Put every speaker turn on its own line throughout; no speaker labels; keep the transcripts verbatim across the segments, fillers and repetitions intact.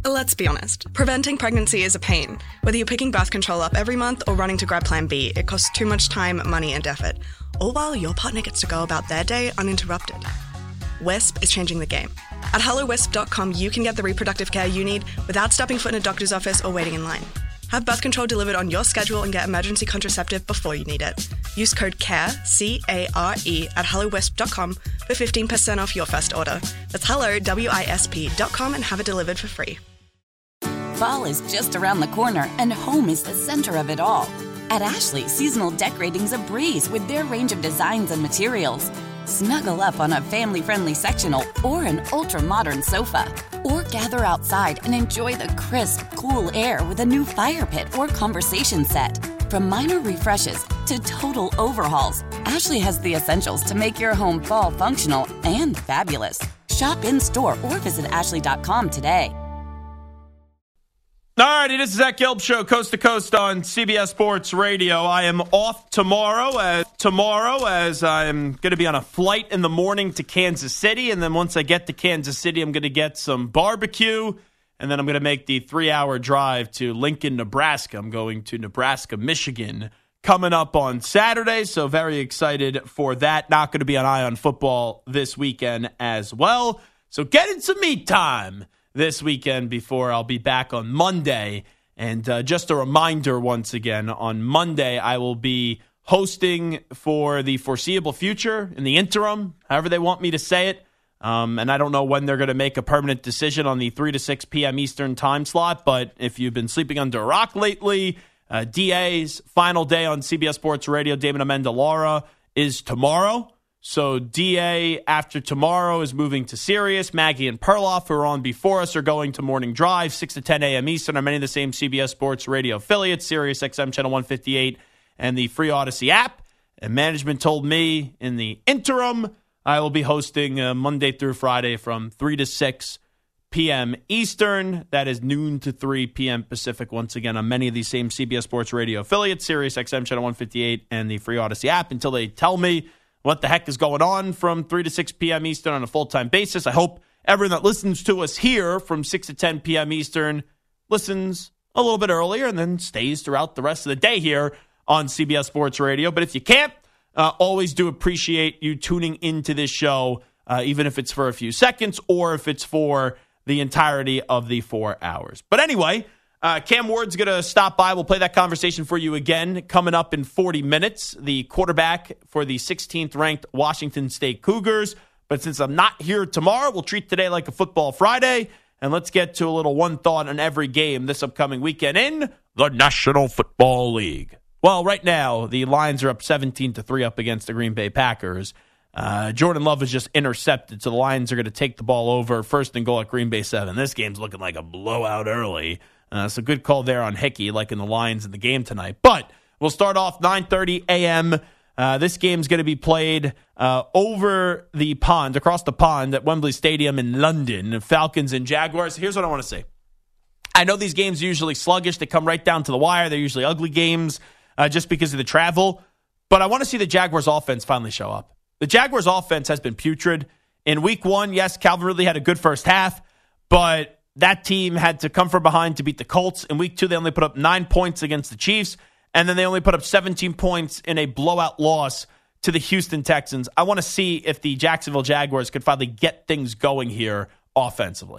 Let's be honest, preventing pregnancy is a pain. Whether you're picking birth control up every month or running to grab Plan B, it costs too much time, money, and effort. All while your partner gets to go about their day uninterrupted. Wisp is changing the game. At hello wisp dot com, you can get the reproductive care you need without stepping foot in a doctor's office or waiting in line. Have birth control delivered on your schedule and get emergency contraceptive before you need it. Use code CARE, C A R E, at hello wisp dot com for fifteen percent off your first order. That's hello, W I S P dot com, and have it delivered for free.
Fall is just around the corner, and home is the center of it all. At Ashley, seasonal decorating's a breeze with their range of designs and materials. Snuggle up on a family-friendly sectional or an ultra-modern sofa. Or gather outside and enjoy the crisp, cool air with a new fire pit or conversation set. From minor refreshes to total overhauls, Ashley has the essentials to make your home fall functional and fabulous. Shop in-store or visit ashley dot com today.
All righty, this is Zach Gelb Show, coast to coast on C B S Sports Radio. I am off tomorrow as tomorrow as I'm going to be on a flight in the morning to Kansas City, and then once I get to Kansas City, I'm going to get some barbecue, and then I'm going to make the three-hour drive to Lincoln, Nebraska. I'm going to Nebraska, Michigan coming up on Saturday, so very excited for that. Not going to be on Eye on Football this weekend as well, so getting some me time this weekend before I'll be back on Monday. And uh, just a reminder once again, on Monday I will be hosting for the foreseeable future, in the interim, however they want me to say it. Um, and I don't know when they're going to make a permanent decision on the three to six p.m. Eastern time slot, but if you've been sleeping under a rock lately, uh, D A's final day on C B S Sports Radio, David Amendolara, is tomorrow. So D A after tomorrow is moving to Sirius. Maggie and Perloff, who are on before us, are going to Morning Drive, six to ten a.m. Eastern on many of the same C B S Sports Radio affiliates, Sirius X M Channel one fifty-eight and the free Odyssey app. And management told me in the interim, I will be hosting uh, Monday through Friday from three to six p.m. Eastern. That is noon to three p.m. Pacific, once again, on many of these same C B S Sports Radio affiliates, Sirius X M Channel one fifty-eight and the free Odyssey app, until they tell me what the heck is going on from three to six p.m. Eastern on a full-time basis. I hope everyone that listens to us here from six to ten p.m. Eastern listens a little bit earlier and then stays throughout the rest of the day here on C B S Sports Radio. But if you can't, uh, always do appreciate you tuning into this show, uh, even if it's for a few seconds or if it's for the entirety of the four hours. But anyway, Uh, Cam Ward's going to stop by. We'll play that conversation for you again coming up in forty minutes. The quarterback for the sixteenth ranked Washington State Cougars. But since I'm not here tomorrow, we'll treat today like a football Friday. And let's get to a little one thought on every game this upcoming weekend in the National Football League. Well, right now, the Lions are up seventeen to three up against the Green Bay Packers. Uh, Jordan Love is just intercepted, so the Lions are going to take the ball over first and goal at Green Bay seven. This game's looking like a blowout early. Uh, so good call there on Hickey, like in the Lions in the game tonight. But we'll start off nine thirty a.m. Uh, this game's going to be played uh, over the pond, across the pond at Wembley Stadium in London. Falcons and Jaguars. Here's what I want to say. I know these games are usually sluggish. They come right down to the wire. They're usually ugly games uh, just because of the travel. But I want to see the Jaguars offense finally show up. The Jaguars offense has been putrid. In week one, yes, Calvin Ridley had a good first half, but that team had to come from behind to beat the Colts. In week two, they only put up nine points against the Chiefs, and then they only put up seventeen points in a blowout loss to the Houston Texans. I want to see if the Jacksonville Jaguars could finally get things going here offensively.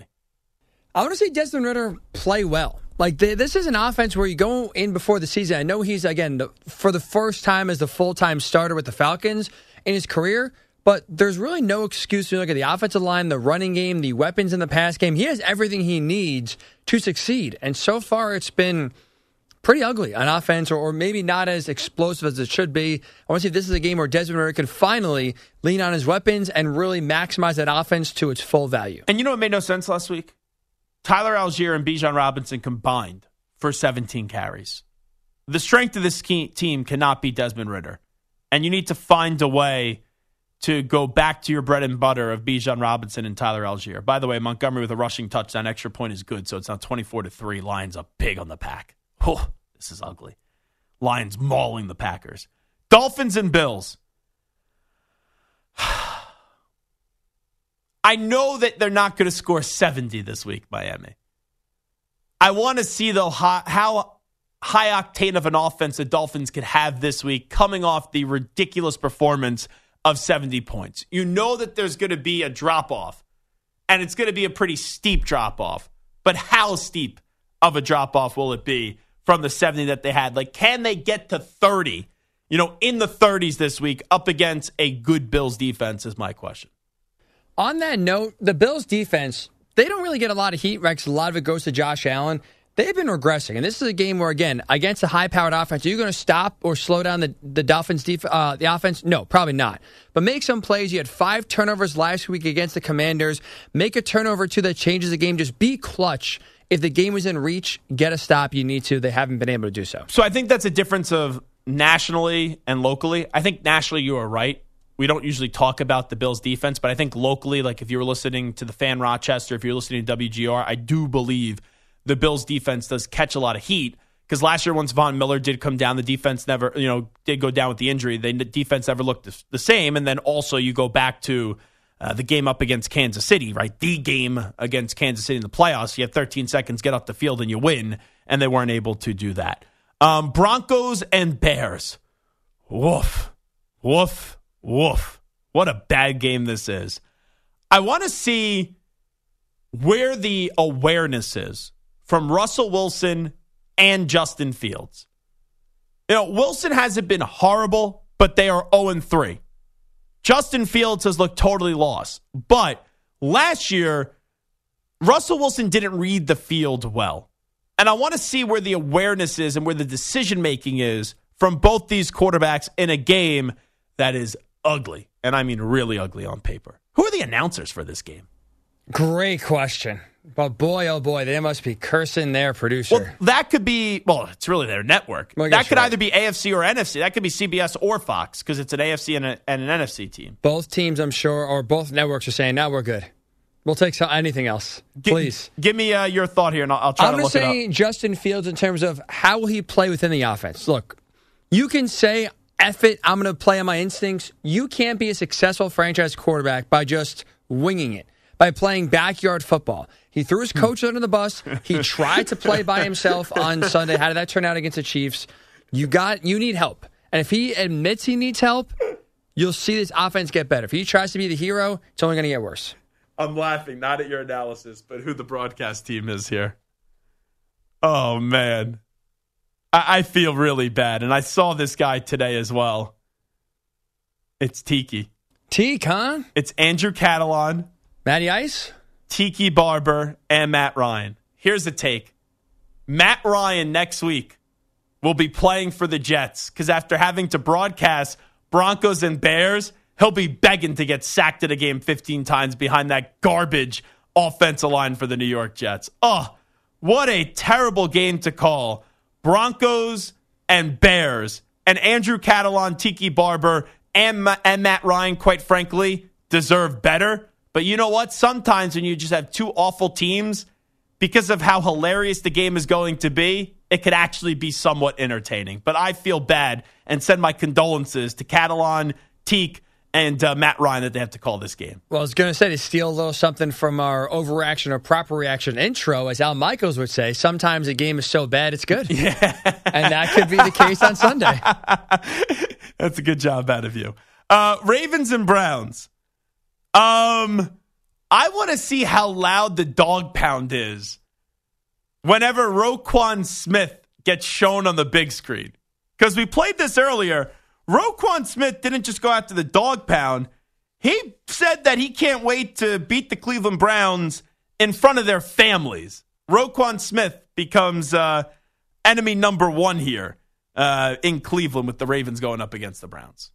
I want to see Desmond Ridder play well. Like, they, this is an offense where you go in before the season. I know he's, again, the, for the first time as the full-time starter with the Falcons in his career, but there's really no excuse to look at the offensive line, the running game, the weapons in the pass game. He has everything he needs to succeed. And so far, it's been pretty ugly on offense, or, or maybe not as explosive as it should be. I want to see if this is a game where Desmond Ridder can finally lean on his weapons and really maximize that offense to its full value.
And you know what made no sense last week? Tyler Algier and Bijan Robinson combined for seventeen carries. The strength of this team cannot be Desmond Ridder. And you need to find a way to go back to your bread and butter of Bijan Robinson and Tyler Algier. By the way, Montgomery with a rushing touchdown. Extra point is good, so it's now twenty-four to three. Lions up big on the Pack. Oh, this is ugly. Lions mauling the Packers. Dolphins and Bills. I know that they're not going to score seventy this week, Miami. I want to see, though, how, how high octane of an offense the Dolphins could have this week coming off the ridiculous performance of seventy points. You know that there's going to be a drop-off, and it's going to be a pretty steep drop-off. But how steep of a drop-off will it be from the seventy that they had? Like, can they get to thirty, you know, in the thirties this week up against a good Bills defense is my question.
On that note, the Bills defense, they don't really get a lot of heat, Rex. A lot of it goes to Josh Allen. They've been regressing, and this is a game where, again, against a high-powered offense, are you going to stop or slow down the, the Dolphins' def- uh, the offense? No, probably not. But make some plays. You had five turnovers last week against the Commanders. Make a turnover, too, that changes the game. Just be clutch. If the game was in reach, get a stop. You need to. They haven't been able to do so.
So I think that's a difference of nationally and locally. I think nationally you are right. We don't usually talk about the Bills' defense, but I think locally, like if you were listening to the Fan Rochester, if you're listening to W G R, I do believe the Bills' defense does catch a lot of heat because last year once Von Miller did come down, the defense never, you know, did go down with the injury. The defense never looked the, the same. And then also you go back to uh, the game up against Kansas City, right? The game against Kansas City in the playoffs. You have thirteen seconds, get off the field, and you win. And they weren't able to do that. Um, Broncos and Bears. Woof. Woof. Woof. What a bad game this is. I want to see where the awareness is from Russell Wilson and Justin Fields. You know, Wilson hasn't been horrible, but they are oh and three. Justin Fields has looked totally lost. But last year, Russell Wilson didn't read the field well. And I want to see where the awareness is and where the decision-making is from both these quarterbacks in a game that is ugly. And I mean really ugly on paper. Who are the announcers for this game?
Great question. But boy, oh boy, they must be cursing their producer.
Well, that could be, well, it's really their network.
Well,
that could
right.
either be A F C or N F C. That could be C B S or Fox because it's an A F C and, a, and an N F C team.
Both teams, I'm sure, or both networks are saying, now we're good. We'll take some, anything else,
G-
please.
Give me uh, your thought here, and I'll, I'll try
I'm
to look
say
it up. I'm going
to say Justin Fields in terms of how will he play within the offense. Look, you can say, F it, I'm going to play on my instincts. You can't be a successful franchise quarterback by just winging it, by playing backyard football. He threw his coach under the bus. He tried to play by himself on Sunday. How did that turn out against the Chiefs? You got, you need help. And if he admits he needs help, you'll see this offense get better. If he tries to be the hero, it's only going to get worse.
I'm laughing, not at your analysis, but who the broadcast team is here. Oh, man. I, I feel really bad, and I saw this guy today as well. It's Tiki.
Teak, huh?
It's Andrew Catalon,
Matty Ice?
Tiki Barber, and Matt Ryan. Here's the take. Matt Ryan next week will be playing for the Jets because after having to broadcast Broncos and Bears, he'll be begging to get sacked at a game fifteen times behind that garbage offensive line for the New York Jets. Oh, what a terrible game to call. Broncos and Bears. And Andrew Catalon, Tiki Barber, and, Ma- and Matt Ryan, quite frankly, deserve better. But you know what? Sometimes when you just have two awful teams, because of how hilarious the game is going to be, it could actually be somewhat entertaining. But I feel bad and send my condolences to Catalon, Teak, and uh, Matt Ryan that they have to call this game.
Well, I was going to say to steal a little something from our overreaction or proper reaction intro, as Al Michaels would say, sometimes a game is so bad it's good.
Yeah.
And that could be the case on Sunday.
That's a good job out of you. Uh, Ravens and Browns. Um, I want to see how loud the dog pound is whenever Roquan Smith gets shown on the big screen. Because we played this earlier. Roquan Smith didn't just go after the dog pound. He said that he can't wait to beat the Cleveland Browns in front of their families. Roquan Smith becomes uh, enemy number one here uh, in Cleveland with the Ravens going up against the Browns.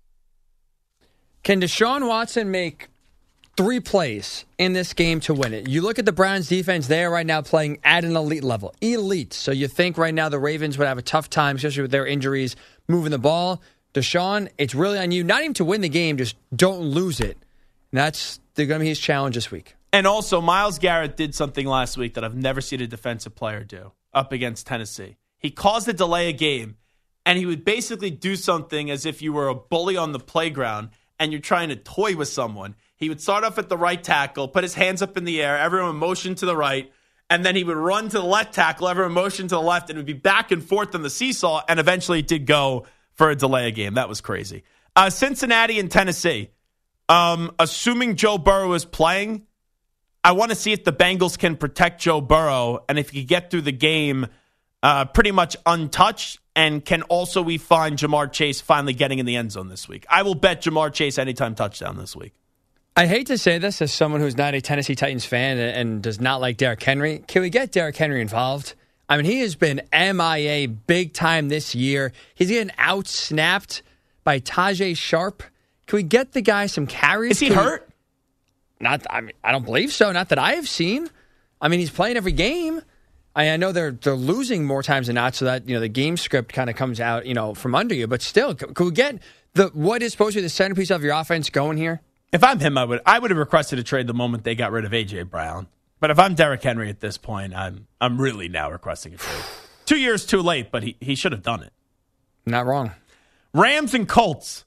Can Deshaun Watson make three plays in this game to win it? You look at the Browns defense, they are right now playing at an elite level. Elite. So you think right now the Ravens would have a tough time, especially with their injuries, moving the ball. Deshaun, it's really on you. Not even to win the game, just don't lose it. And that's going to be his challenge this week.
And also, Myles Garrett did something last week that I've never seen a defensive player do up against Tennessee. He caused a delay a game, and he would basically do something as if you were a bully on the playground and you're trying to toy with someone. He would start off at the right tackle, put his hands up in the air, everyone motioned to the right, and then he would run to the left tackle, ever motion to the left, and it would be back and forth on the seesaw, and eventually it did go for a delay of game. That was crazy. Uh, Cincinnati and Tennessee. Um, assuming Joe Burrow is playing, I want to see if the Bengals can protect Joe Burrow, and if he can get through the game uh, pretty much untouched, and can also we find Jamar Chase finally getting in the end zone this week. I will bet Jamar Chase anytime touchdown this week.
I hate to say this as someone who's not a Tennessee Titans fan and, and does not like Derrick Henry. Can we get Derrick Henry involved? I mean, he has been M I A big time this year. He's getting out-snapped by Tajay Sharp. Can we get the guy some carries?
Is he
Can
hurt?
We, not, I mean, I don't believe so. Not that I have seen. I mean, he's playing every game. I, I know they're they're losing more times than not, so that you know the game script kind of comes out you know from under you. But still, can, can we get the what is supposed to be the centerpiece of your offense going here?
If I'm him, I would I would have requested a trade the moment they got rid of A J Brown. But if I'm Derrick Henry at this point, I'm I'm really now requesting a trade. Two years too late, but he, he should have done it.
Not wrong.
Rams and Colts.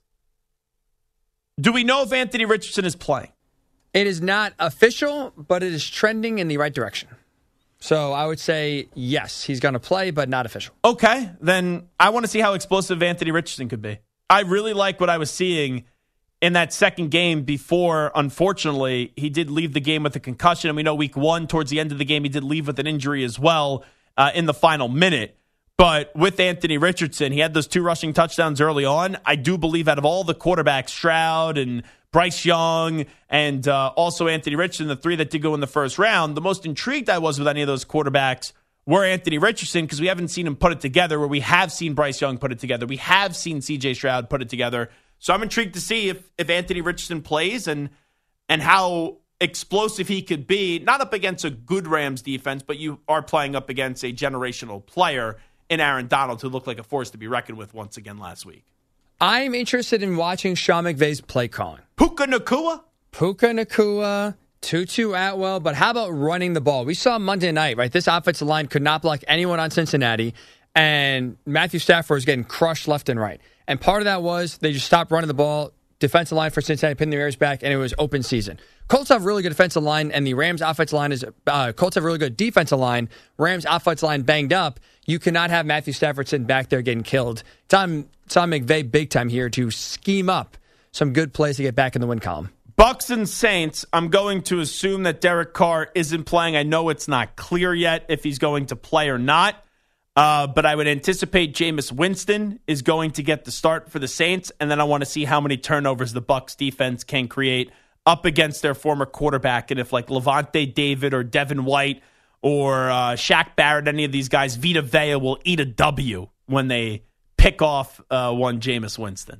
Do we know if Anthony Richardson is playing?
It is not official, but it is trending in the right direction. So I would say yes, he's going to play, but not official.
Okay, then I want to see how explosive Anthony Richardson could be. I really like what I was seeing in that second game before, unfortunately, he did leave the game with a concussion. And we know week one, towards the end of the game, he did leave with an injury as well uh, in the final minute. But with Anthony Richardson, he had those two rushing touchdowns early on. I do believe out of all the quarterbacks, Stroud and Bryce Young and uh, also Anthony Richardson, the three that did go in the first round, the most intrigued I was with any of those quarterbacks were Anthony Richardson because we haven't seen him put it together where we have seen Bryce Young put it together. We have seen C J Stroud put it together. So I'm intrigued to see if, if Anthony Richardson plays and and how explosive he could be, not up against a good Rams defense, but you are playing up against a generational player in Aaron Donald who looked like a force to be reckoned with once again last week.
I'm interested in watching Sean McVay's play calling.
Puka Nacua?
Puka Nacua, Tutu Atwell, but how about running the ball? We saw Monday night, right? This offensive line could not block anyone on Cincinnati, and Matthew Stafford was getting crushed left and right. And part of that was they just stopped running the ball. Defensive line for Cincinnati pinned their ears back, and it was open season. Colts have really good defensive line, and the Rams' offensive line is uh, Colts have really good defensive line. Rams' offensive line banged up. You cannot have Matthew Stafford sitting back there getting killed. It's on, it's on McVay big time here to scheme up some good plays to get back in the win column.
Bucks and Saints, I'm going to assume that Derek Carr isn't playing. I know it's not clear yet if he's going to play or not. Uh, but I would anticipate Jameis Winston is going to get the start for the Saints, and then I want to see how many turnovers the Bucs defense can create up against their former quarterback, and if like Levante David or Devin White or uh, Shaq Barrett, any of these guys, Vita Vea will eat a W when they pick off uh, one Jameis Winston.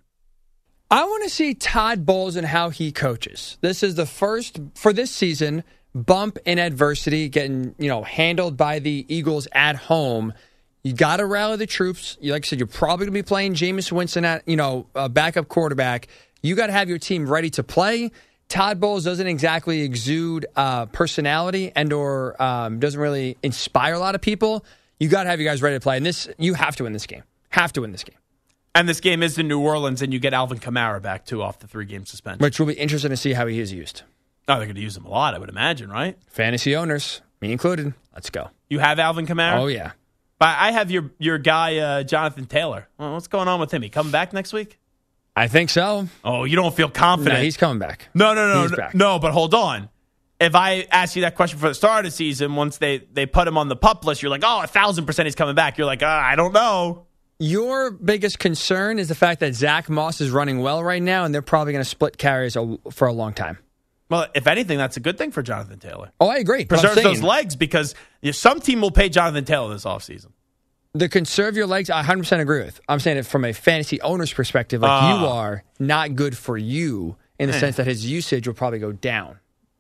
I want to see Todd Bowles and how he coaches. This is the first, for this season, bump in adversity, getting you know handled by the Eagles at home. You got to rally the troops. You, like I said, you're probably going to be playing Jameis Winston at, you know, a backup quarterback. You got to have your team ready to play. Todd Bowles doesn't exactly exude uh, personality and or um, doesn't really inspire a lot of people. You got to have you guys ready to play. And this, you have to win this game. Have to win this game.
And this game is in New Orleans, and you get Alvin Kamara back, too, off the three-game suspension.
Which will be interesting to see how he is used.
Oh, they're going to use him a lot, I would imagine, right?
Fantasy owners, me included. Let's go.
You have Alvin Kamara?
Oh, yeah.
I have your your guy, uh, Jonathan Taylor. Well, what's going on with him? He coming back next week?
I think so.
Oh, you don't feel confident?
No, he's coming back.
No, no, no.
He's
no,
back.
no, but hold on. If I ask you that question for the start of the season, once they, they put him on the PUP list, you're like, oh, a thousand percent he's coming back. You're like, uh, I don't know.
Your biggest concern is the fact that Zach Moss is running well right now, and they're probably going to split carries a, for a long time.
Well, if anything, that's a good thing for Jonathan Taylor.
Oh, I agree.
Preserves those legs because you know, some team will pay Jonathan Taylor this offseason.
The conserve your legs, I one hundred percent agree with. I'm saying it from a fantasy owner's perspective, like uh, you are, not good for you in the man. sense that his usage will probably go down.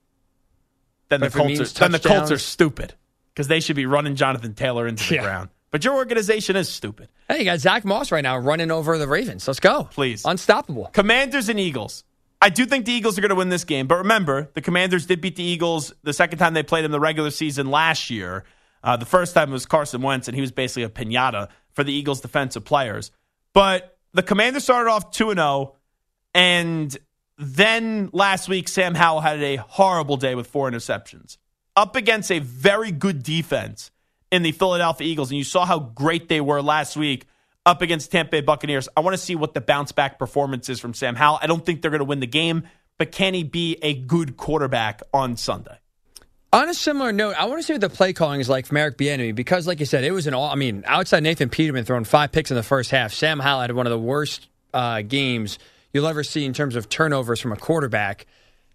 Then, the Colts, are, then the Colts are stupid because they should be running Jonathan Taylor into the yeah. ground. But your organization is stupid.
Hey, you got Zach Moss right now running over the Ravens. Let's go.
Please.
Unstoppable.
Commanders and Eagles. I do think the Eagles are going to win this game. But remember, the Commanders did beat the Eagles the second time they played in the regular season last year. Uh, the first time it was Carson Wentz, and he was basically a piñata for the Eagles' defensive players. But the Commanders started off two and oh, and then last week, Sam Howell had a horrible day with four interceptions. up against a very good defense in the Philadelphia Eagles, and you saw how great they were last week up against Tampa Bay Buccaneers. I want to see what the bounce-back performance is from Sam Howell. I don't think they're going to win the game, but can he be a good quarterback on Sunday?
On a similar note, I want to see what the play calling is like from Eric Bieniemy because, like you said, it was an all. I mean, outside Nathan Peterman throwing five picks in the first half, Sam Howell had one of the worst uh, games you'll ever see in terms of turnovers from a quarterback.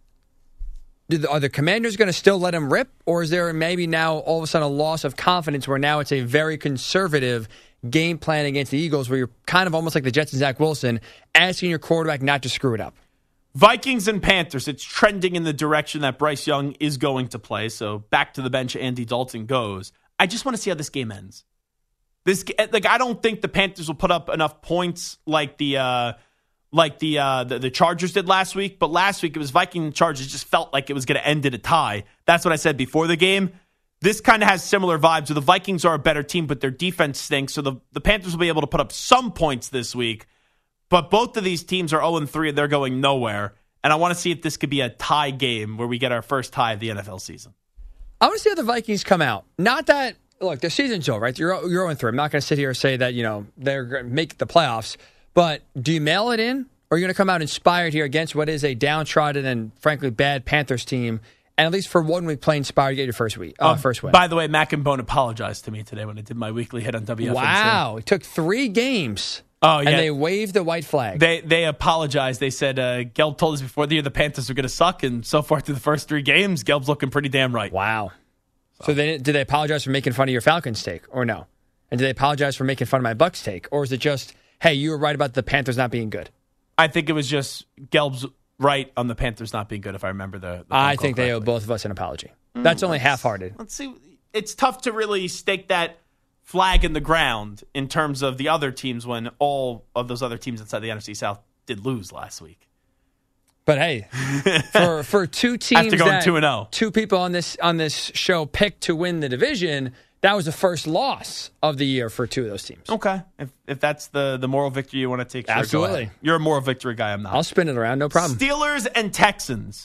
Do the, are the Commanders going to still let him rip, or is there maybe now all of a sudden a loss of confidence where now it's a very conservative game plan against the Eagles where you're kind of almost like the Jets and Zach Wilson, asking your quarterback not to screw it up?
Vikings and Panthers, it's trending in the direction that Bryce Young is going to play. So back to the bench, Andy Dalton goes. I just want to see how this game ends. This like I don't think the Panthers will put up enough points like the uh, like the, uh, the the Chargers did last week. But last week it was Vikings and Chargers. Just felt like it was going to end in a tie. That's what I said before the game. This kind of has similar vibes. So the Vikings are a better team, but their defense stinks. So the, the Panthers will be able to put up some points this week. But both of these teams are oh and three, and they're going nowhere. And I want to see if this could be a tie game where we get our first tie of the N F L season.
I want to see how the Vikings come out. Not that, look, their season's over, right? You're, you're oh and three. I'm not going to sit here and say that, you know, they're going to make the playoffs. But do you mail it in? Or are you going to come out inspired here against what is a downtrodden and, frankly, bad Panthers team? And at least for one week, play inspired, get your first week, uh, uh, first win.
By the way, Mac and Bone apologized to me today when I did my weekly hit on W F N C.
Wow. It took three games.
Oh, yeah.
And they waved the white flag.
They they apologized. They said, uh, Gelb told us before the year the Panthers were going to suck, and so far through the first three games, Gelb's looking pretty damn right.
Wow. So, so they, did they apologize for making fun of your Falcons take, or no? And did they apologize for making fun of my Bucks take? Or is it just, hey, you were right about the Panthers not being good?
I think it was just Gelb's right on the Panthers not being good, if I remember the, the
I think they owe both of us an apology. Mm, That's only half-hearted.
Let's see. It's tough to really stake that flag in the ground in terms of the other teams when all of those other teams inside the N F C South did lose last week.
But hey, for for two teams
after going
that
two and oh.
two people on this on this show picked to win the division, that was the first loss of the year for two of those teams.
Okay. If if that's the, the moral victory you want to take, sure,
absolutely.
Go ahead. You're a moral victory guy, I'm not.
I'll spin it around, no problem.
Steelers and Texans.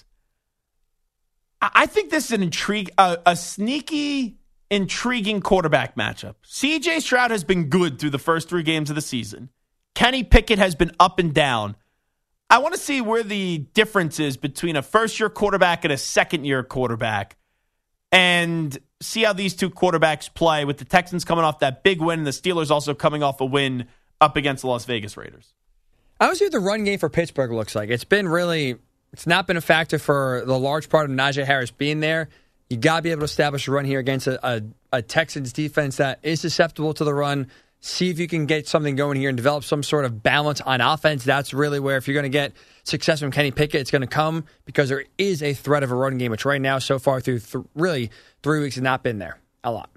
I think this is an intrigue, a, a sneaky, intriguing quarterback matchup. C J Stroud has been good through the first three games of the season. Kenny Pickett has been up and down. I want to see where the difference is between a first-year quarterback and a second-year quarterback and see how these two quarterbacks play with the Texans coming off that big win and the Steelers also coming off a win up against the Las Vegas Raiders.
I want to see what the run game for Pittsburgh looks like. It's been really, it's not been a factor for the large part of Najee Harris being there. You got to be able to establish a run here against a, a, a Texans defense that is susceptible to the run. See if you can get something going here and develop some sort of balance on offense. That's really where, if you're going to get success from Kenny Pickett, it's going to come because there is a threat of a run game, which right now, so far through th- really three weeks, has not been there a lot.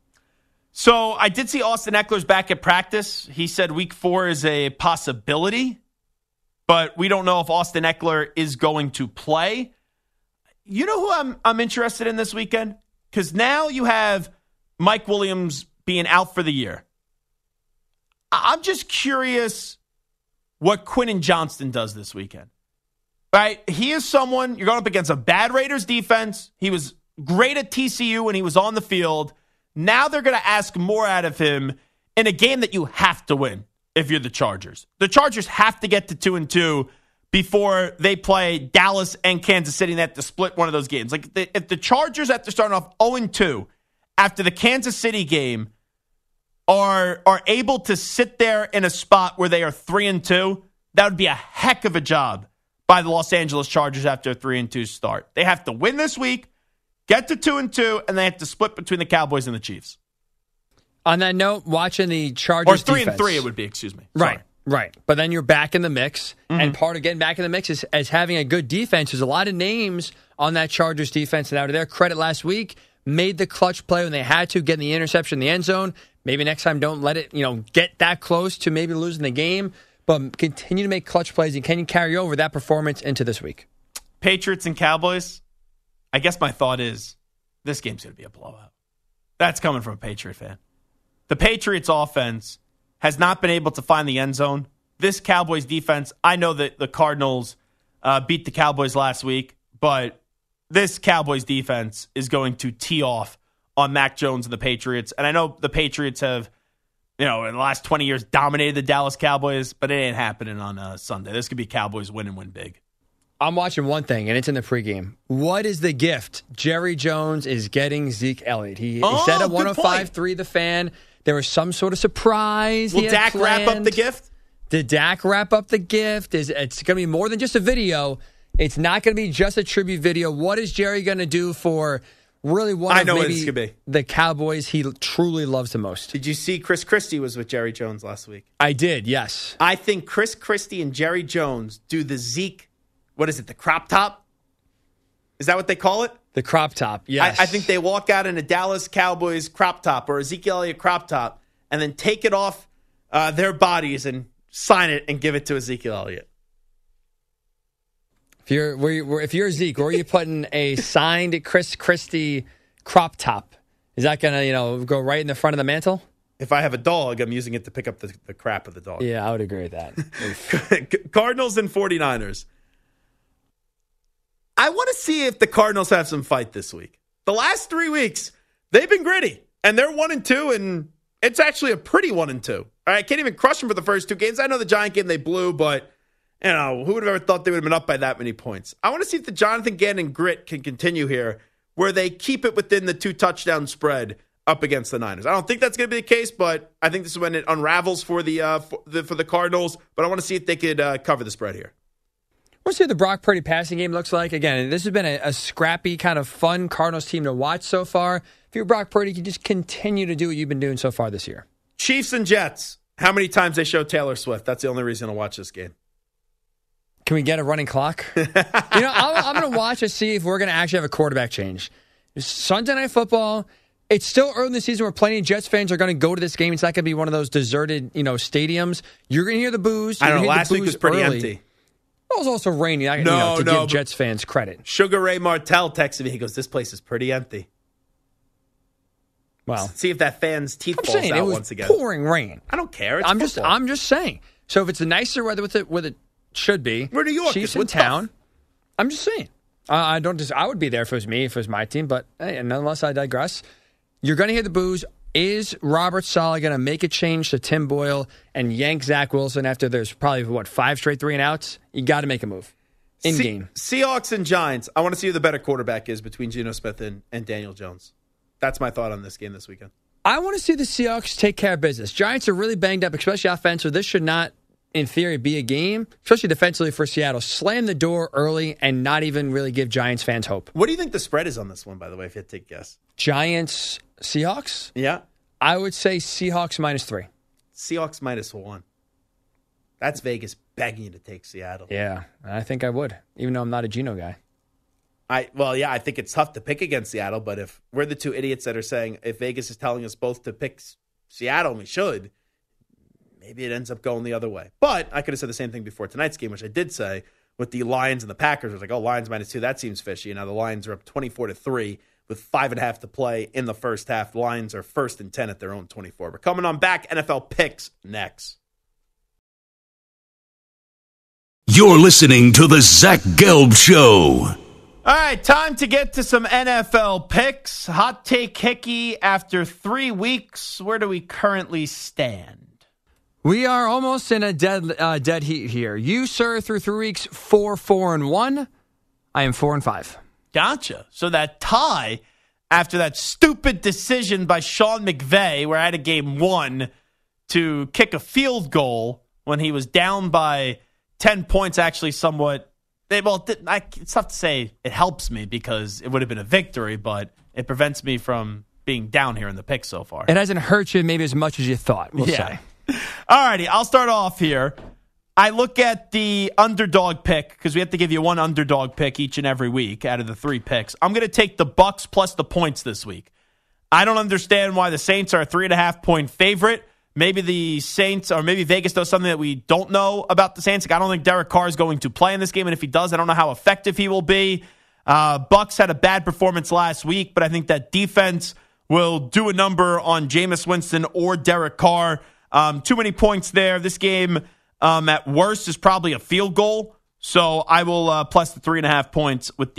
So I did see Austin Eckler's back at practice. He said week four is a possibility, but we don't know if Austin Eckler is going to play. You know who I'm I'm interested in this weekend? Because now you have Mike Williams being out for the year. I'm just curious what Quentin Johnston does this weekend. Right? He is someone, you're going up against a bad Raiders defense. He was great at T C U when he was on the field. Now they're going to ask more out of him in a game that you have to win if you're the Chargers. The Chargers have to get to two and two before they play Dallas and Kansas City, and they have to split one of those games. Like if the Chargers, after starting off oh and two after the Kansas City game, are are able to sit there in a spot where they are three and two, that would be a heck of a job by the Los Angeles Chargers after a three and two start. They have to win this week, get to two and two, and they have to split between the Cowboys and the Chiefs.
On that note, watching the Chargers
or three
defense,
and three, it would be. Excuse me. Sorry.
Right, right. But then you're back in the mix, mm-hmm. and part of getting back in the mix is as having a good defense. There's a lot of names on that Chargers defense, and out of their credit last week, made the clutch play when they had to, getting the interception in the end zone. Maybe next time don't let it, you know, get that close to maybe losing the game, but continue to make clutch plays, and can you carry over that performance into this week?
Patriots and Cowboys, I guess my thought is this game's going to be a blowout. That's coming from a Patriot fan. The Patriots offense has not been able to find the end zone. This Cowboys defense, I know that the Cardinals uh, beat the Cowboys last week, but this Cowboys defense is going to tee off on Mac Jones and the Patriots. And I know the Patriots have, you know, in the last twenty years dominated the Dallas Cowboys, but it ain't happening on uh, Sunday. This could be Cowboys win and win big.
I'm watching one thing, and it's in the pregame. What is the gift Jerry Jones is getting Zeke Elliott? He,
oh,
he said at one oh five point three The Fan, there was some sort of surprise.
Will Dak wrap up the gift?
Did Dak wrap up the gift? Is It's going to be more than just a video. It's not going to be just a tribute video. What is Jerry going to do for really one
I
of
know
maybe
what it's gonna be.
the Cowboys he truly loves the most?
Did you see Chris Christie was with Jerry Jones last week?
I did, yes.
I think Chris Christie and Jerry Jones do the Zeke, what is it, the crop top? Is that what they call it?
The crop top, yes.
I, I think they walk out in a Dallas Cowboys crop top or a Zeke Elliott crop top and then take it off uh, their bodies and sign it and give it to Ezekiel Elliott.
If you're where you, where, if you're Zeke, where are you putting a signed Chris Christie crop top? Is that gonna you know go right in the front of the mantle?
If I have a dog, I'm using it to pick up the, the crap of the dog.
Yeah, I would agree with that.
Cardinals and 49ers. I want to see if the Cardinals have some fight this week. The last three weeks, they've been gritty, and they're one and two, and it's actually a pretty one and two. All right, I can't even crush them for the first two games. I know the Giant game they blew, but you know, who would have ever thought they would have been up by that many points? I want to see if the Jonathan Gannon grit can continue here, where they keep it within the two touchdown spread up against the Niners. I don't think that's going to be the case, but I think this is when it unravels for the uh, for the, for the Cardinals. But I want to see if they could uh, cover the spread here.
We'll see what the Brock Purdy passing game looks like. Again, this has been a, a scrappy, kind of fun Cardinals team to watch so far. If you're Brock Purdy, you can just continue to do what you've been doing so far this year.
Chiefs and Jets. How many times they show Taylor Swift? That's the only reason to watch this game.
Can we get a running clock? you know, I'm, I'm going to watch and see if we're going to actually have a quarterback change. It's Sunday Night Football. It's still early in the season where plenty of Jets fans are going to go to this game. It's not going to be one of those deserted, you know, stadiums. You're going to hear the boos.
I don't know. Last week was pretty early. empty.
It was also rainy. I,
no,
you know, to
no,
give Jets fans credit.
Sugar Ray Martell texted me. He goes, "This place is pretty empty."
Well,
see if that fan's teeth
I'm
falls
saying,
out
it was
once again.
Pouring rain.
I don't care. It's
I'm
football.
just, I'm just saying. So if it's a nicer weather with it, with it should be.
We're New York.
Chiefs in town. Tough. I'm just saying. Uh, I don't just. I would be there if it was me, if it was my team. But hey, nonetheless, I digress. You're going to hear the boos. Is Robert Saleh going to make a change to Tim Boyle and yank Zach Wilson after there's probably, what, five straight three and outs? You got to make a move. In
Se-
game.
Seahawks and Giants. I want to see who the better quarterback is between Geno Smith and, and Daniel Jones. That's my thought on this game this weekend.
I want to see the Seahawks take care of business. Giants are really banged up, especially offensively. This should not, in theory, be a game, especially defensively for Seattle. Slam the door early and not even really give Giants fans hope.
What do you think the spread is on this one, by the way, if you had to take a guess?
Giants, Seahawks?
Yeah.
I would say Seahawks minus three.
Seahawks minus one. That's Vegas begging you to take Seattle.
Yeah, I think I would, even though I'm not a Geno guy.
I Well, yeah, I think it's tough to pick against Seattle, but if we're the two idiots that are saying if Vegas is telling us both to pick Seattle, and we should, maybe it ends up going the other way. But I could have said the same thing before tonight's game, which I did say with the Lions and the Packers. I was like, oh, Lions minus two, that seems fishy. And now the Lions are up twenty-four to three with five and a half to play in the first half. The Lions are first and ten at their own twenty-four. We're coming on back. N F L picks next.
You're listening to the Zach Gelb Show.
All right, time to get to some N F L picks. Hot take Hickey, after three weeks, where do we currently stand?
We are almost in a dead uh, dead heat here. You, sir, through three weeks, four, four, and one. I am four and five.
Gotcha. So that tie after that stupid decision by Sean McVay, where I had a game one to kick a field goal when he was down by ten points, actually somewhat. Well, it's tough to say it helps me because it would have been a victory, but it prevents me from being down here in the pick so far.
It hasn't hurt you maybe as much as you thought, we'll
yeah.
say.
All righty, I'll start off here. I look at the underdog pick because we have to give you one underdog pick each and every week out of the three picks. I'm going to take the Bucks plus the points this week. I don't understand why the Saints are a three and a half point favorite. Maybe the Saints, or maybe Vegas does something that we don't know about the Saints. Like, I don't think Derek Carr is going to play in this game, and if he does, I don't know how effective he will be. Uh, Bucks had a bad performance last week, but I think that defense will do a number on Jameis Winston or Derek Carr. Um, too many points there. This game, um, at worst, is probably a field goal. So I will uh, plus the three and a half points with the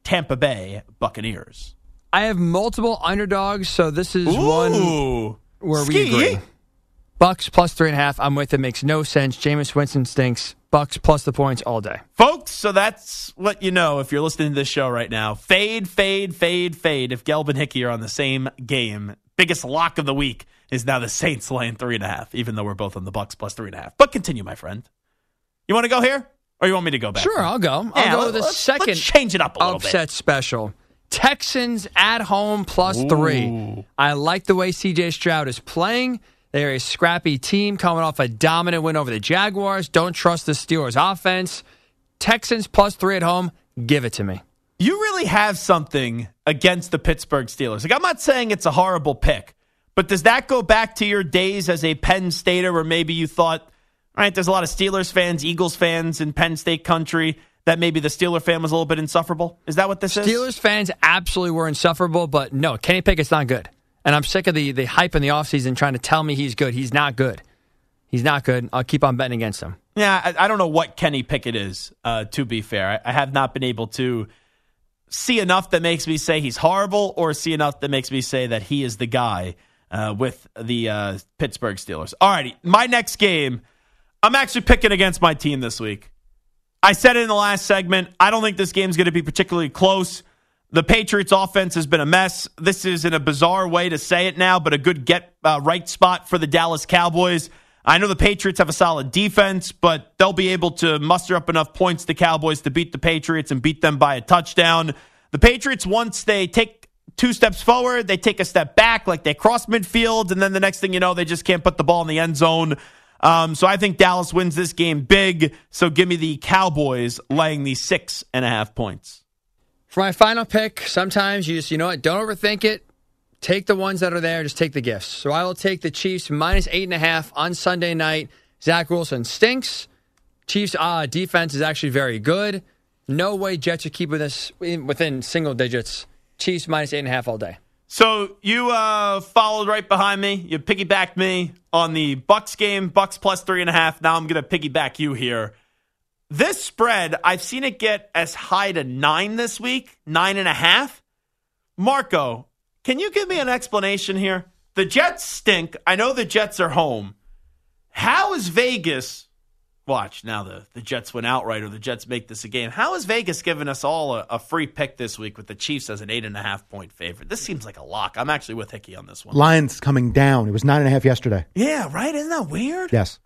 Tampa Bay Buccaneers.
I have multiple underdogs, so this is
Ooh.
one where
Ski.
we agree. Bucks plus three and a half. I'm with it. Makes no sense. Jameis Winston stinks. Bucks plus the points all day.
Folks, so that's what you know if you're listening to this show right now. Fade, fade, fade, fade. If Gelb and Hickey are on the same game. Biggest lock of the week is now the Saints laying three and a half, even though we're both on the Bucks plus three and a half. But continue, my friend. You want to go here? Or you want me to go back?
Sure, I'll go. I'll
Yeah,
go
let-
with the
let's-
second
let's change it up a little bit.
upset special. Texans at home plus three. I like the way C J Stroud is playing. They're a scrappy team coming off a dominant win over the Jaguars. Don't trust the Steelers' offense. Texans plus three at home. Give it to me.
You really have something against the Pittsburgh Steelers. Like, I'm not saying it's a horrible pick, but does that go back to your days as a Penn Stater where maybe you thought, all right, there's a lot of Steelers fans, Eagles fans in Penn State country, that maybe the Steeler fan was a little bit insufferable? Is that what this is?
Steelers fans absolutely were insufferable, but no, Kenny Pickett's not good. And I'm sick of the, the hype in the offseason trying to tell me he's good. He's not good. He's not good. I'll keep on betting against him.
Yeah, I, I don't know what Kenny Pickett is, uh, to be fair. I, I have not been able to see enough that makes me say he's horrible or see enough that makes me say that he is the guy uh, with the uh, Pittsburgh Steelers. All righty, my next game, I'm actually picking against my team this week. I said it in the last segment. I don't think this game's going to be particularly close. The Patriots' offense has been a mess. This is in a bizarre way to say it now, but a good get uh, right spot for the Dallas Cowboys. I know the Patriots have a solid defense, but they'll be able to muster up enough points to Cowboys to beat the Patriots and beat them by a touchdown. The Patriots, once they take two steps forward, they take a step back, like they cross midfield, and then the next thing you know, they just can't put the ball in the end zone. Um, so I think Dallas wins this game big. So give me the Cowboys laying the six and a half points.
For my final pick, sometimes you just, you know what, don't overthink it. Take the ones that are there. Just take the gifts. So I will take the Chiefs minus eight and a half on Sunday night. Zach Wilson stinks. Chiefs uh, defense is actually very good. No way Jets are keeping this within single digits. Chiefs minus eight and a half all day.
So you uh, followed right behind me. You piggybacked me on the Bucks game. Bucks plus three and a half. Now I'm going to piggyback you here. This spread, I've seen it get as high to nine this week, nine and a half. Marco, can you give me an explanation here? The Jets stink. I know the Jets are home. How is Vegas... Watch, now the, the Jets went outright or the Jets make this a game. How is Vegas giving us all a, a free pick this week with the Chiefs as an eight and a half point favorite? This seems like a lock. I'm actually with Hickey on this one.
Lions coming down. It was nine and a half yesterday.
Yeah, right? Isn't that weird?
Yes.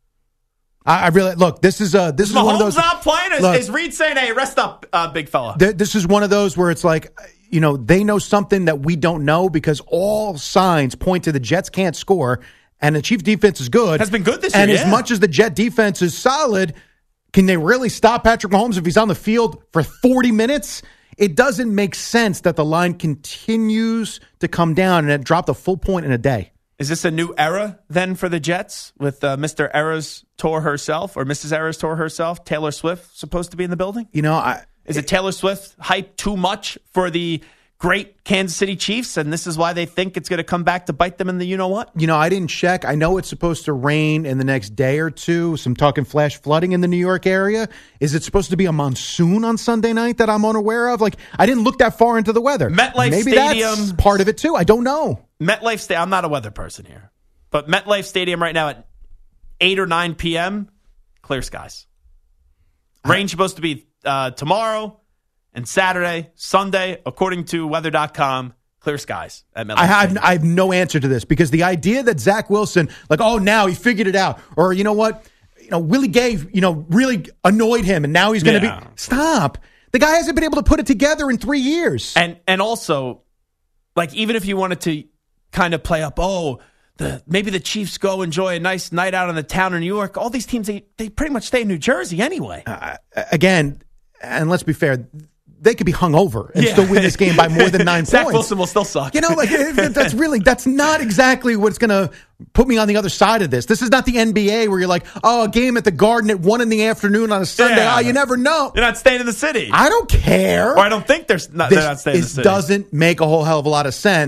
I, I really, look, this is, uh, this is
Mahomes
one of those.
not playing? Is,
look,
is Reed saying, hey, rest up, uh, big fella?
Th- this is one of those where it's like, you know, they know something that we don't know because all signs point to the Jets can't score and the Chiefs defense is good.
Has been good this year,
And
yeah.
as much as the Jet defense is solid, can they really stop Patrick Mahomes if he's on the field for forty minutes? It doesn't make sense that the line continues to come down and it dropped a full point in a day.
Is this a new era then for the Jets with uh, Mister Eras tour herself or Missus Eras tour herself? Taylor Swift supposed to be in the building?
You know, I
Is it Taylor Swift hype too much for the great Kansas City Chiefs, and this is why they think it's going to come back to bite them in the you-know-what?
You know, I didn't check. I know it's supposed to rain in the next day or two. Some talking flash flooding in the New York area. Is it supposed to be a monsoon on Sunday night that I'm unaware of? Like, I didn't look that far into the weather.
MetLife
Maybe
Stadium.
that's part of it, too. I don't know.
MetLife Stadium, I'm not a weather person here, but MetLife Stadium right now at eight or nine p.m., clear skies. Rain's supposed to be uh, tomorrow and Saturday, Sunday, according to weather dot com, clear skies at MetLife
I have,
Stadium.
I have no answer to this because the idea that Zach Wilson, like, oh, now he figured it out. Or, you know what? You know, Willie Gay, you know, really annoyed him and now he's going to
Yeah.
be. Stop. The guy hasn't been able to put it together in three years.
And and also, like, even if you wanted to kind of play up, oh, the maybe the Chiefs go enjoy a nice night out in the town of New York. All these teams, they, they pretty much stay in New Jersey anyway.
Uh, again, and let's be fair, they could be hungover and
Yeah.
still win this game by more than nine
Zach
points.
Wilson will still suck.
You know, like that's really that's not exactly what's going to put me on the other side of this. This is not the N B A where you're like, oh, a game at the Garden at one in the afternoon on a Sunday.
Yeah.
Oh, you never know.
You're not staying in the city.
I don't care.
Or I don't think they're not,
this
they're not staying in the
this
city.
doesn't make a whole hell of a lot of sense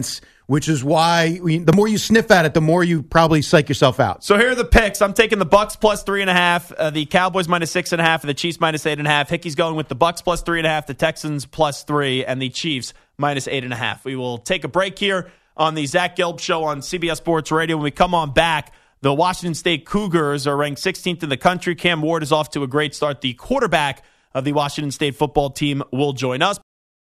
which is why we, the more you sniff at it, the more you probably psych yourself out.
So here are the picks. I'm taking the Bucks plus three and a half, uh, the Cowboys minus six and a half, and the Chiefs minus eight and a half. Hickey's going with the Bucks plus three and a half, the Texans plus three, and the Chiefs minus eight and a half. We will take a break here on the Zach Gelb Show on C B S Sports Radio. When we come on back, the Washington State Cougars are ranked sixteenth in the country. Cam Ward is off to a great start. The quarterback of the Washington State football team will join us.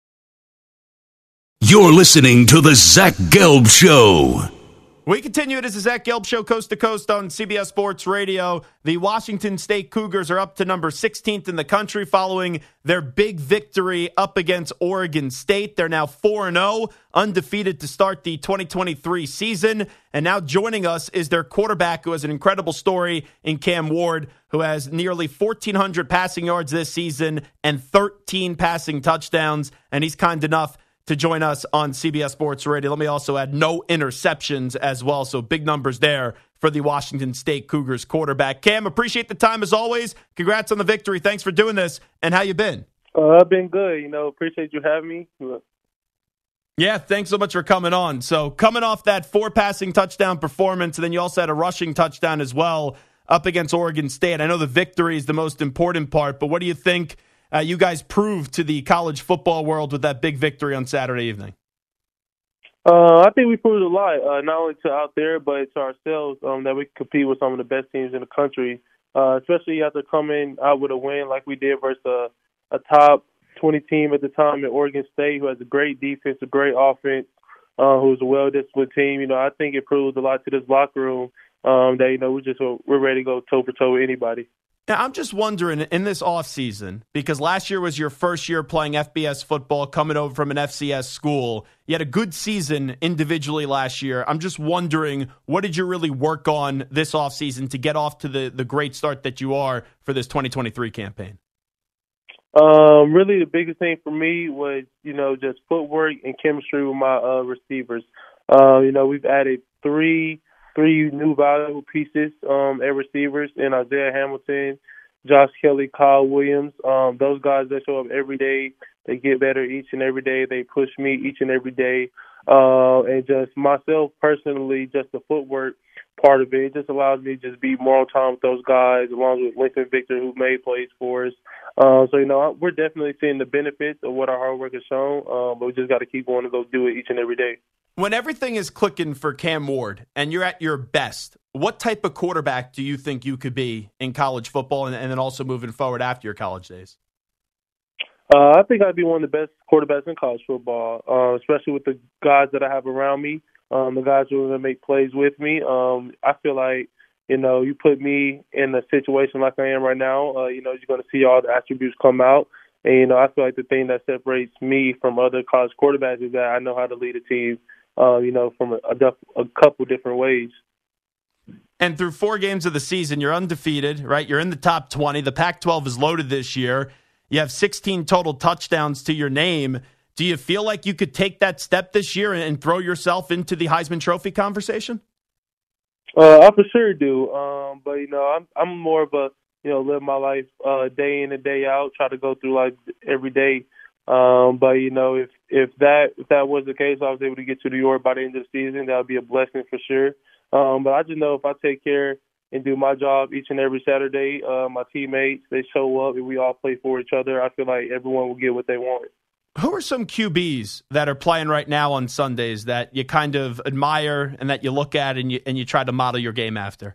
You're listening to the Zach Gelb Show.
We continue. It is the Zach Gelb Show, coast to coast on C B S Sports Radio. The Washington State Cougars are up to number sixteenth in the country following their big victory up against Oregon State. They're now four and oh, undefeated to start the twenty twenty-three season. And now joining us is their quarterback, who has an incredible story in Cam Ward, who has nearly fourteen hundred passing yards this season and thirteen passing touchdowns. And he's kind enough to join us on C B S Sports Radio. Let me also add no interceptions as well, so big numbers there for the Washington State Cougars quarterback. Cam, appreciate the time as always. Congrats on the victory. Thanks for doing this. And how you been?
Uh, I've been good. You know, appreciate you having me.
Yeah, thanks so much for coming on. So coming off that four passing touchdown performance, and then you also had a rushing touchdown as well up against Oregon State. I know the victory is the most important part, but what do you think Uh, you guys proved to the college football world with that big victory on Saturday evening?
Uh, I think we proved a lot, uh, not only to out there, but to ourselves, um, that we can compete with some of the best teams in the country, uh, especially after coming out with a win like we did versus a, a top twenty team at the time at Oregon State, who has a great defense, a great offense, uh, who's a well-disciplined team. You know, I think it proves a lot to this locker room um, that, you know, we just, we're ready to go toe-for-toe with anybody.
Now, I'm just wondering, in this offseason, because last year was your first year playing F B S football, coming over from an F C S school. You had a good season individually last year. I'm just wondering, what did you really work on this offseason to get off to the, the great start that you are for this twenty twenty-three campaign?
Um, really, the biggest thing for me was, you know, just footwork and chemistry with my uh, receivers. Uh, you know, we've added three Three new valuable pieces um, at receivers in Isaiah Hamilton, Josh Kelly, Kyle Williams. Um, those guys that show up every day, they get better each and every day. They push me each and every day. Uh, and just myself personally, just the footwork part of it, it just allows me to just be more on time with those guys, along with Lincoln Victor, who made plays for us. Uh, so, you know, we're definitely seeing the benefits of what our hard work has shown, uh, but we just got to keep going to go do it each and every day.
When everything is clicking for Cam Ward and you're at your best, what type of quarterback do you think you could be in college football and, and then also moving forward after your college days?
Uh, I think I'd be one of the best quarterbacks in college football, uh, especially with the guys that I have around me, um, the guys who are going to make plays with me. Um, I feel like, you know, you put me in a situation like I am right now, uh, you know, you're going to see all the attributes come out. And, you know, I feel like the thing that separates me from other college quarterbacks is that I know how to lead a team. Uh, you know, from a, a, a couple different ways.
And through four games of the season, you're undefeated, right? You're in the top twenty. The Pac twelve is loaded this year. You have sixteen total touchdowns to your name. Do you feel like you could take that step this year and, and throw yourself into the Heisman Trophy conversation?
Uh, I for sure do. Um, but, you know, I'm, I'm more of a, you know, live my life uh, day in and day out, try to go through life every day. Um, but, you know, if, if that if that was the case, I was able to get to New York by the end of the season, that would be a blessing for sure. Um, but I just know if I take care and do my job each and every Saturday, uh, my teammates, they show up and we all play for each other, I feel like everyone will get what they want.
Who are some Q Bs that are playing right now on Sundays that you kind of admire and that you look at and you and you try to model your game after?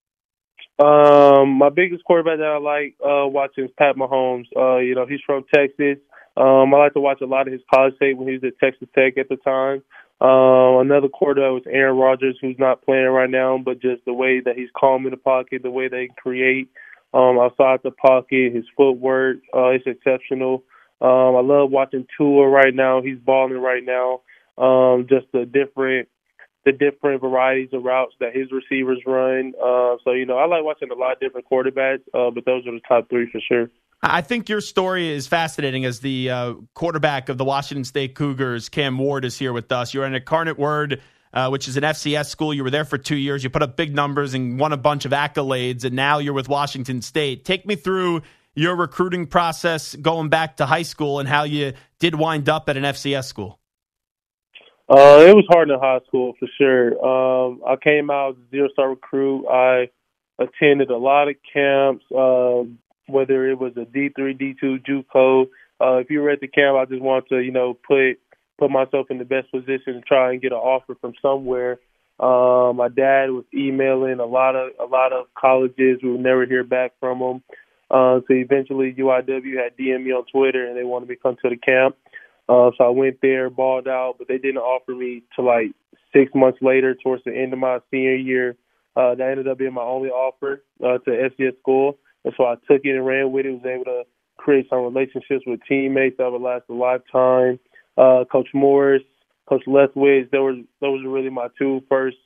Um, my biggest quarterback that I like uh, watching is Pat Mahomes. Uh, you know, he's from Texas. Um, I like to watch a lot of his college tape when he was at Texas Tech at the time. Uh, another quarterback was Aaron Rodgers, who's not playing right now, but just the way that he's calm in the pocket, the way they create um, outside the pocket, his footwork uh, is exceptional. Um, I love watching Tua right now. He's balling right now. Um, just the different the different varieties of routes that his receivers run. Uh, so, you know, I like watching a lot of different quarterbacks, uh, but those are the top three for sure.
I think your story is fascinating as the uh, quarterback of the Washington State Cougars. Cam Ward is here with us. You're in Incarnate Word, uh, which is an F C S school. You were there for two years. You put up big numbers and won a bunch of accolades, and now you're with Washington State. Take me through your recruiting process going back to high school and how you did wind up at an F C S school.
Uh, it was hard in high school for sure. Um, I came out as a zero-star recruit. I attended a lot of camps, uh, whether it was a D three, D two, JUCO. Uh, if you were at the camp, I just wanted to, you know, put put myself in the best position to try and get an offer from somewhere. Um, my dad was emailing a lot of a lot of colleges. We would never hear back from them. Uh, so eventually, U I W had D M me on Twitter, and they wanted me to come to the camp. Uh, so I went there, balled out, but they didn't offer me till like six months later, towards the end of my senior year. Uh, that ended up being my only offer uh, to S C S school, and so I took it and ran with it. Was able to create some relationships with teammates that would last a lifetime. Uh, Coach Morris, Coach Lethwich, those were those were really my two first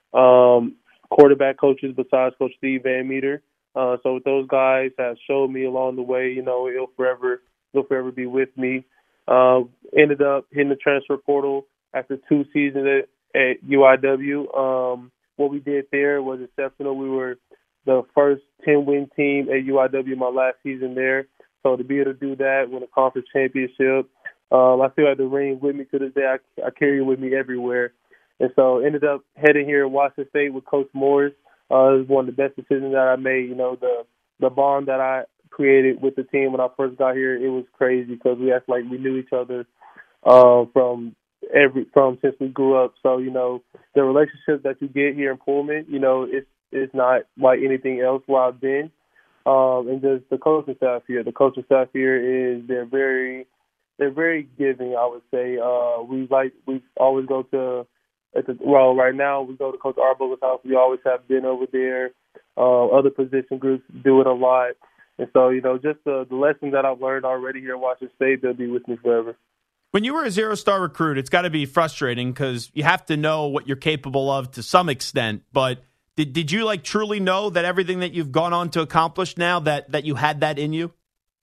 um, quarterback coaches besides Coach Steve Van Meter. Uh, so those guys have showed me along the way, you know, it'll forever, it'll forever be with me. Uh, ended up hitting the transfer portal after two seasons at, at U I W. Um, what we did there was exceptional. We were the first ten-win team at U I W my last season there. So to be able to do that, win a conference championship, um, I still have the ring with me to this day. I, I carry it with me everywhere. And so ended up heading here in Washington State with Coach Morris. Uh, it was one of the best decisions that I made. You know, the the bond that I created with the team when I first got here, it was crazy because we acted like we knew each other uh, from every from since we grew up. So, you know, the relationship that you get here in Pullman, you know, it's it's not like anything else where I've been. Um, and just the coaching staff here. The coaching staff here is they're very they're very giving, I would say. Uh, we like we always go to at the well right now we go to Coach Arbogast's house. We always have dinner over there. Uh, other position groups do it a lot. And so, you know, just the, the lessons that I've learned already here at Washington State, they'll be with me forever.
When you were a zero-star recruit, it's got to be frustrating because you have to know what you're capable of to some extent. But did did you, like, truly know that everything that you've gone on to accomplish now, that, that you had that in you?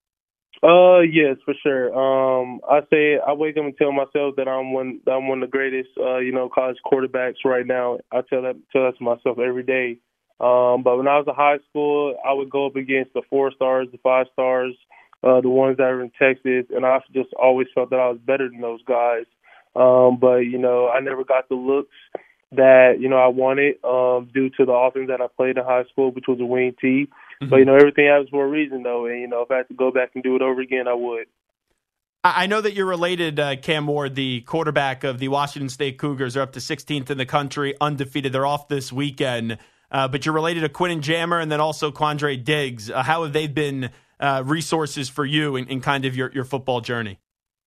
Uh, yes, for sure. Um, I say I wake up and tell myself that I'm one that I'm one of the greatest, uh, you know, college quarterbacks right now. I tell that tell that to myself every day. Um, but when I was in high school, I would go up against the four stars, the five stars, uh, the ones that are in Texas, and I just always felt that I was better than those guys. Um, but, you know, I never got the looks that, you know, I wanted um, due to the offense that I played in high school, which was a wing tee. Mm-hmm. But, you know, everything happens for a reason, though. And, you know, if I had to go back and do it over again, I would.
I know that you're related, uh, Cam Ward, the quarterback of the Washington State Cougars. They're up to sixteenth in the country, undefeated. They're off this weekend. Uh, but you're related to Quinn Jammer and then also Quandre Diggs. Uh, how have they been uh, resources for you in, in kind of your, your football journey?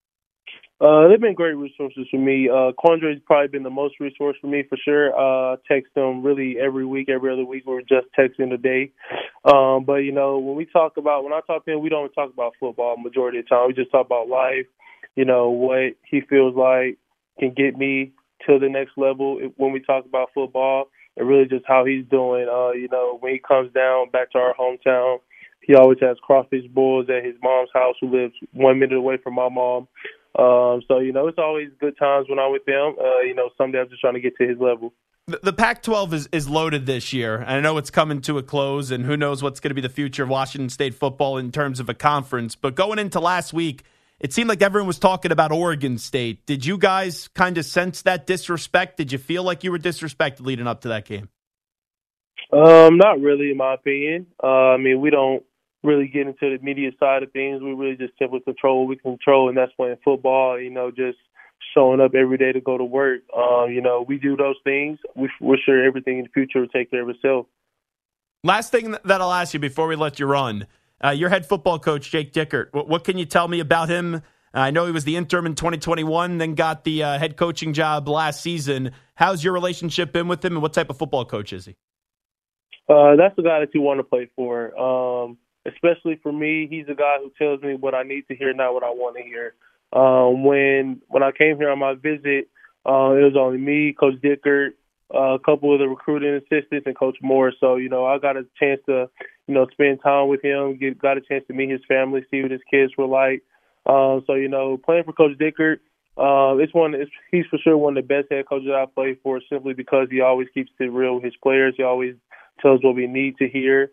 Uh, they've been great resources for me. Uh, Quandre's probably been the most resource for me for sure. Uh, I text them really every week, every other week. We're just texting a day. Um, but, you know, when we talk about, when I talk to him, we don't talk about football majority of the time. We just talk about life, you know, what he feels like can get me to the next level when we talk about football. And really just how he's doing. Uh, you know, when he comes down back to our hometown, he always has crawfish boils at his mom's house, who lives one minute away from my mom. Um, so, you know, it's always good times when I'm with them. Uh, you know, someday I'm just trying to get to his level.
The, the Pac twelve is, is loaded this year. I know it's coming to a close, and who knows what's going to be the future of Washington State football in terms of a conference. But going into last week, it seemed like everyone was talking about Oregon State. Did you guys kind of sense that disrespect? Did you feel like you were disrespected leading up to that game?
Um, not really, in my opinion. Uh, I mean, we don't really get into the media side of things. We really just simply control what we control, and that's playing football, you know, just showing up every day to go to work. Um, you know, we do those things. We, we're sure everything in the future will take care of itself.
Last thing that I'll ask you before we let you run. Uh, your head football coach, Jake Dickert, what, what can you tell me about him? Uh, I know he was the interim in twenty twenty-one, then got the uh, head coaching job last season. How's your relationship been with him, and what type of football coach is he?
Uh, that's the guy that you want to play for. Um, especially for me, he's a guy who tells me what I need to hear, not what I want to hear. Um, when when I came here on my visit, uh, it was only me, Coach Dickert, uh, a couple of the recruiting assistants, and Coach Moore. So, you know, I got a chance to, you know, spend time with him, get, got a chance to meet his family, see what his kids were like. Um, so, you know, playing for Coach Dickert, uh, it's one. It's, he's for sure one of the best head coaches I played for, simply because he always keeps it real with his players. He always tells what we need to hear.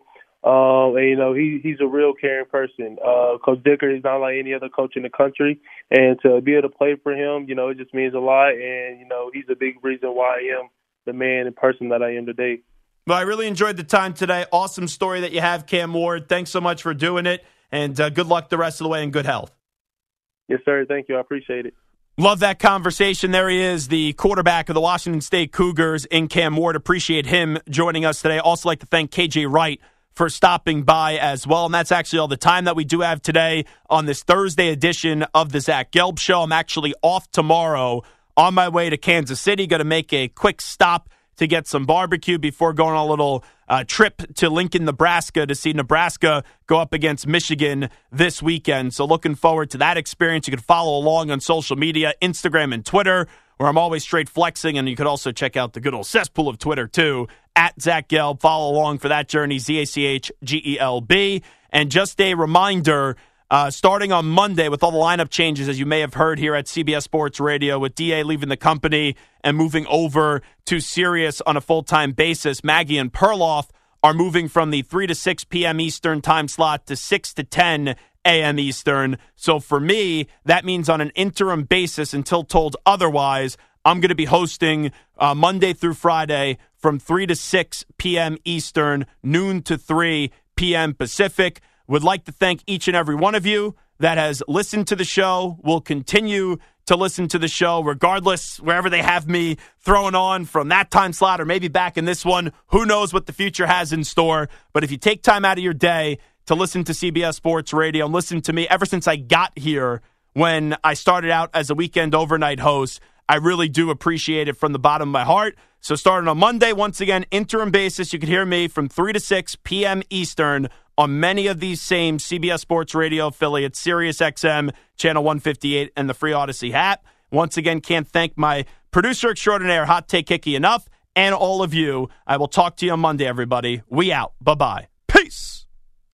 Um, and, you know, he, he's a real caring person. Uh, Coach Dicker is not like any other coach in the country. And to be able to play for him, you know, it just means a lot. And, you know, he's a big reason why I am the man and person that I am today.
Well, I really enjoyed the time today. Awesome story that you have, Cam Ward. Thanks so much for doing it. And uh, good luck the rest of the way and good health.
Yes, sir. Thank you. I appreciate it.
Love that conversation. There he is, the quarterback of the Washington State Cougars in Cam Ward. Appreciate him joining us today. Also like to thank K J Wright for stopping by as well. And that's actually all the time that we do have today on this Thursday edition of the Zach Gelb Show. I'm actually off tomorrow on my way to Kansas City. Going to make a quick stop to get some barbecue before going on a little uh, trip to Lincoln, Nebraska to see Nebraska go up against Michigan this weekend. So looking forward to that experience. You can follow along on social media, Instagram and Twitter, where I'm always straight flexing. And you could also check out the good old cesspool of Twitter, too, at Zach Gelb. Follow along for that journey, Z A C H G E L B. And just a reminder, uh, starting on Monday with all the lineup changes, as you may have heard here at C B S Sports Radio, with D A leaving the company and moving over to Sirius on a full-time basis, Maggie and Perloff are moving from the three to six p.m. Eastern time slot to six to ten a.m. Eastern. So for me, that means on an interim basis, until told otherwise, I'm going to be hosting uh, Monday through Friday from three to six p.m. Eastern, noon to three p.m. Pacific. Would like to thank each and every one of you that has listened to the show, will continue to listen to the show, regardless, wherever they have me throwing on from that time slot or maybe back in this one. Who knows what the future has in store? But if you take time out of your day to listen to C B S Sports Radio and listen to me ever since I got here when I started out as a weekend overnight host, I really do appreciate it from the bottom of my heart. So starting on Monday, once again, interim basis, you can hear me from three to six p.m. Eastern on many of these same C B S Sports Radio affiliates, Sirius X M, Channel one fifty-eight, and the Free Odyssey app. Once again, can't thank my producer extraordinaire, Hot Take Hickey, enough, and all of you. I will talk to you on Monday, everybody. We out. Bye-bye. Peace.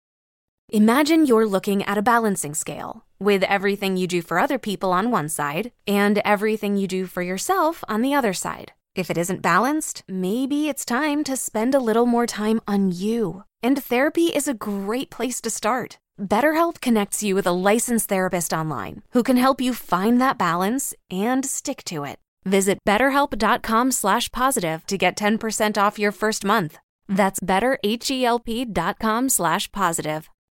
Imagine you're looking at a balancing scale with everything you do for other people on one side and everything you do for yourself on the other side. If it isn't balanced, maybe it's time to spend a little more time on you. And therapy is a great place to start. BetterHelp connects you with a licensed therapist online who can help you find that balance and stick to it. Visit betterhelp.com slash positive to get ten percent off your first month. That's betterhelp.com slash positive.